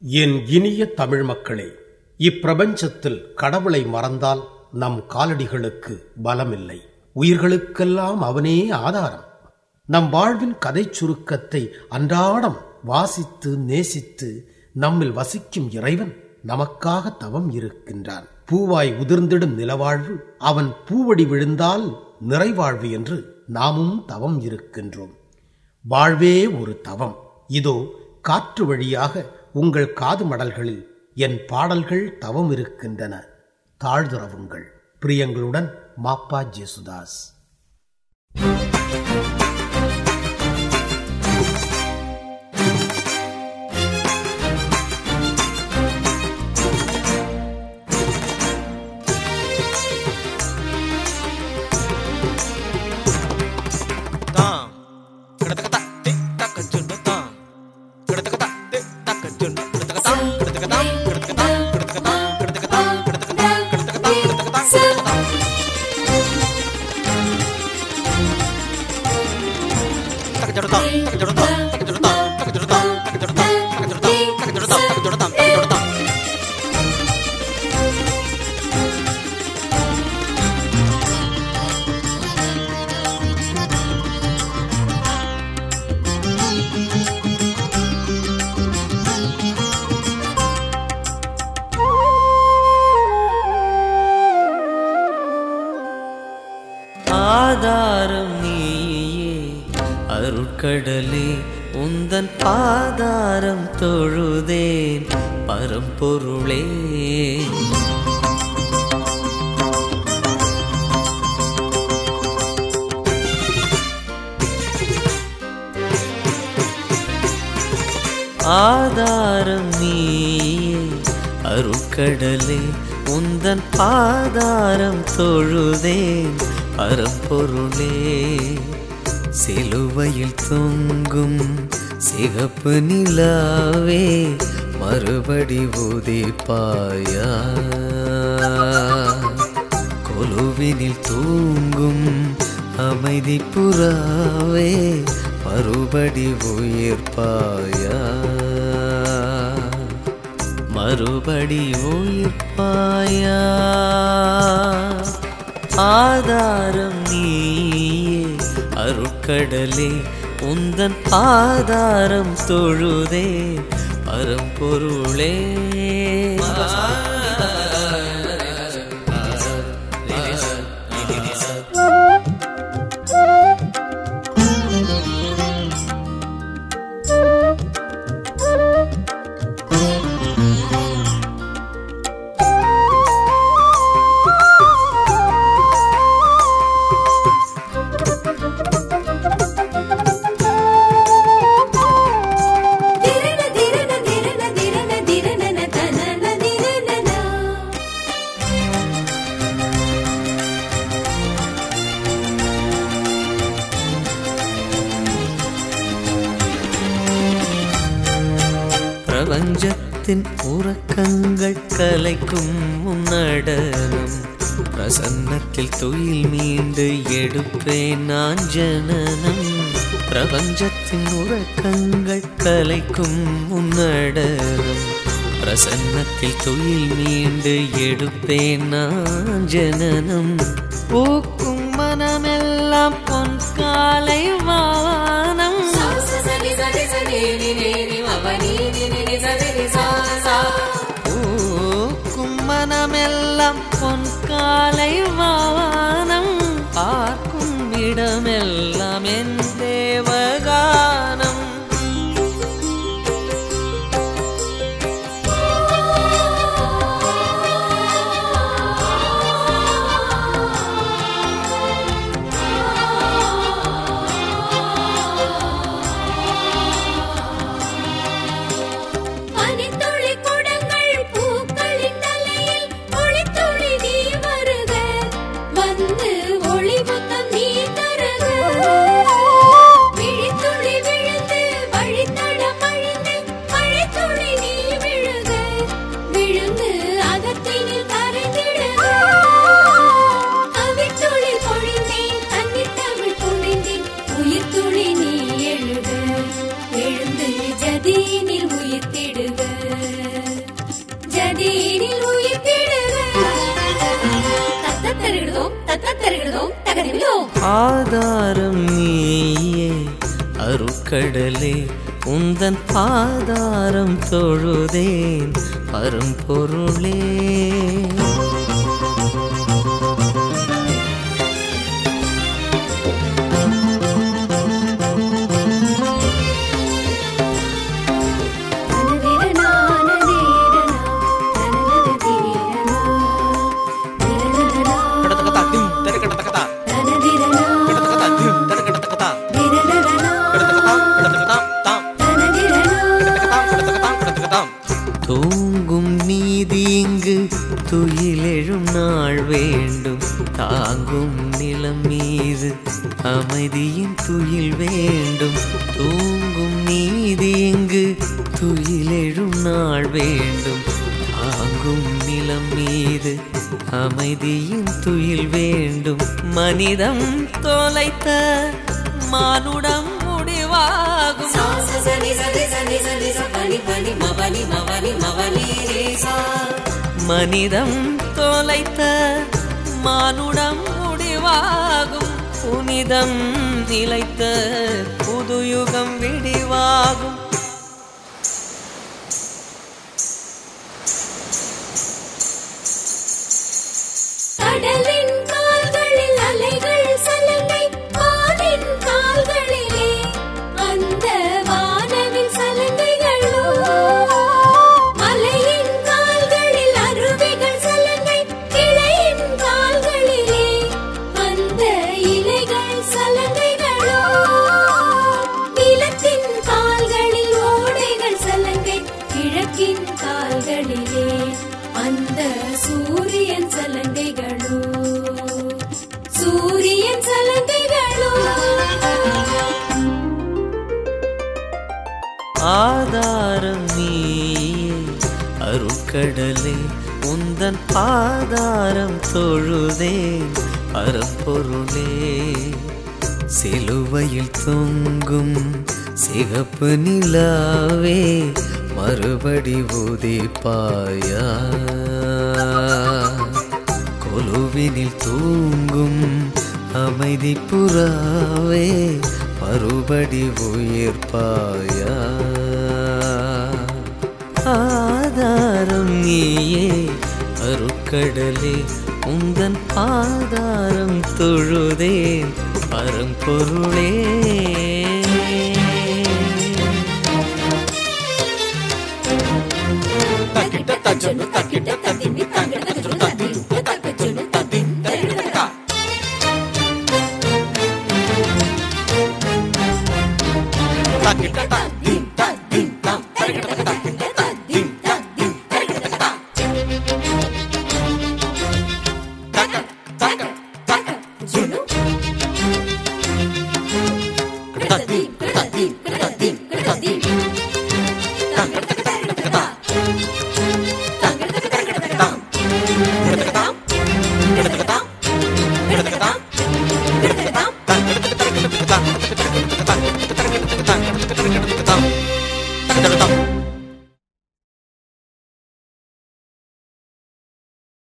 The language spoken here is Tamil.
என் இனிய தமிழ் மக்களே, இப்பிரபஞ்சத்தில் கடவுளை மறந்தால் நம் காலடிகளுக்கு பலமில்லை. உயிர்களுக்கெல்லாம் அவனே ஆதாரம். நம் வாழ்வின் கதை சுருக்கத்தை அன்றாடம் வாசித்து நேசித்து நம்மில் வசிக்கும் இறைவன் நமக்காக தவம் இருக்கின்றான். பூவாய் உதிர்ந்திடும் நிலவாழ்வு அவன் பூவடி விழுந்தால் நிறைவாழ்வு என்று நாமும் தவம் இருக்கின்றோம். வாழ்வே ஒரு தவம். இதோ காற்று வழியாக உங்கள் காது மடல்களில் என் பாடல்கள் தவம் இருக்கின்றன. தாழ்துறவுங்கள். பிரியங்களுடன் மாப்பா ஜேசுதாஸ். ஆதாரம் நீயே அருட்கடலே, உந்தன் பாதாரம் தொழுதேன் பரம்பொருளே. ஆதாரம் நீயே அருட்கடலே, உந்தன் பாதாரம் தொழுதேன் பரம்பொருளே. சிலுவையில் தொங்கும் சிகப்பு நிலாவே, மறுபடி உதிப்பாயா. கொலுவினில் தூங்கும் அமைதி புறாவே, மறுபடி உயிர்ப்பாயா. மறுபடி உயிர்ப்பாயா. ஆதாரம் நீயே அருட்கடலே, உந்தன் பாதாரம் தொழுதே பரம்பொருளே. பிரபஞ்சத்தின் உறக்கங்கள் கலைக்கும் உன்னடனம், பிரசன்னத்தில் துயில் மீண்டு எடுப்பேன் நான் ஜனனம். பிரபஞ்சத்தின் உறக்கங்கள் கலைக்கும் உன்னடனம், பிரசன்னத்தில் துயில் மீண்டு எடுப்பேன் நான் ஜனனம். பூக்கும் மனமெல்லாம் பொன் காலை வானம், பூக்கும் மனமெல்லாம் பொன் காலை வானம், பார்க்கும் இடமெல்லாம் என் தேவகானம். ஒளி புத்தம் நீ தருக. ஆதாரம் நீயே அருட்கடலே உந்தன் பாதாரம் தொழுதேன் பரம்பொருளே. தூங்கும் நீதி இங்கு துயிலெழும் நாள் வேண்டும், தாங்கும் நிலம் மீது அமைதியின் துயில் வேண்டும். தூங்கும் நீதி இங்கு துயிலெழும் நாள் வேண்டும், தாங்கும் நிலம் மீது அமைதியின் துயில் வேண்டும். மனிதம் தொலைத்த மானுடம் முடிவாகும். மனிதம் தொலைத்த மானுடம் முடிவாகும், புனிதம் நிலைத்த புதுயுகம் விடிவாகும். கடலின் கால்களில் அலைகள் சலங்கை, வானின் கால்களிலே அந்த வானவின் சலங்கைகளோ. மலையின் கால்களில் அருவிகள் சலங்கை, இலையின் கால்களிலே அந்த இலைகள் சலங்கைகளோ. நிலத்தின் கால்களில் ஓடைகள் சலங்கை, கிழக்கின் கால்களிலே அந்த சூரியன் சலங்கைகளோ. சூரியன் சலங்கைகளோ. ஆதாரம் நீயே அருட்கடலே உந்தன் பாதாரம் தொழுதேன் பரம்பொருளே. சிலுவையில் தொங்கும் சிகப்பு நிலாவே மறுபடி உதிப்பாயா. கொலுவினில் தூங்கும் அமைதி புறாவே மறுபடி உயிர்ப்பாயா. ஆதாரம் நீயே அருட்கடலே உந்தன் பாதாரம் தொழுதேன் பரம்பொருளே. தக்கிட்ட தஜ்ஜனு தக்கிட்ட தத்திமி தங்கிட தஜ்ஜனு தத்திம் தக்கஜனு தத்திம் தக்கிடதக்கா. தக்கிட்ட தத்திம்